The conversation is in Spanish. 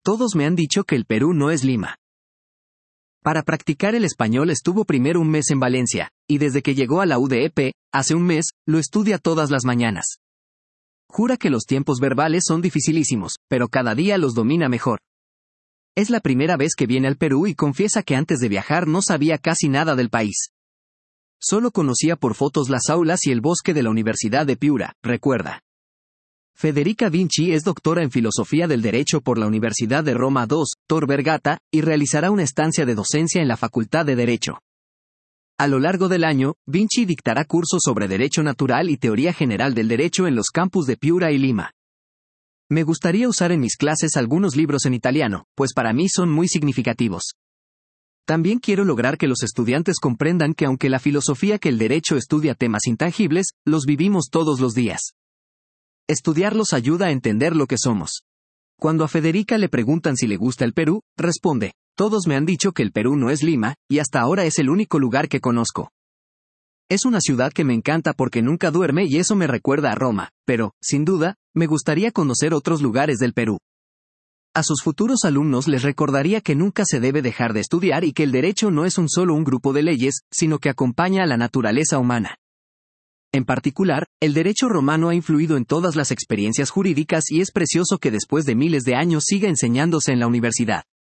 Todos me han dicho que el Perú no es Lima. Para practicar el español estuvo primero un mes en Valencia, y desde que llegó a la UDEP, hace un mes, lo estudia todas las mañanas. Jura que los tiempos verbales son dificilísimos, pero cada día los domina mejor. Es la primera vez que viene al Perú y confiesa que antes de viajar no sabía casi nada del país. Solo conocía por fotos las aulas y el bosque de la Universidad de Piura, recuerda. Federica Vinci es doctora en Filosofía del Derecho por la Universidad de Roma II, Tor Vergata, y realizará una estancia de docencia en la Facultad de Derecho. A lo largo del año, Vinci dictará cursos sobre Derecho Natural y Teoría General del Derecho en los campus de Piura y Lima. Me gustaría usar en mis clases algunos libros en italiano, pues para mí son muy significativos. También quiero lograr que los estudiantes comprendan que aunque la filosofía que el derecho estudia temas intangibles, los vivimos todos los días. Estudiarlos ayuda a entender lo que somos. Cuando a Federica le preguntan si le gusta el Perú, responde, todos me han dicho que el Perú no es Lima, y hasta ahora es el único lugar que conozco. Es una ciudad que me encanta porque nunca duerme y eso me recuerda a Roma, pero, sin duda, me gustaría conocer otros lugares del Perú. A sus futuros alumnos les recordaría que nunca se debe dejar de estudiar y que el derecho no es solo un grupo de leyes, sino que acompaña a la naturaleza humana. En particular, el derecho romano ha influido en todas las experiencias jurídicas y es precioso que después de miles de años siga enseñándose en la universidad.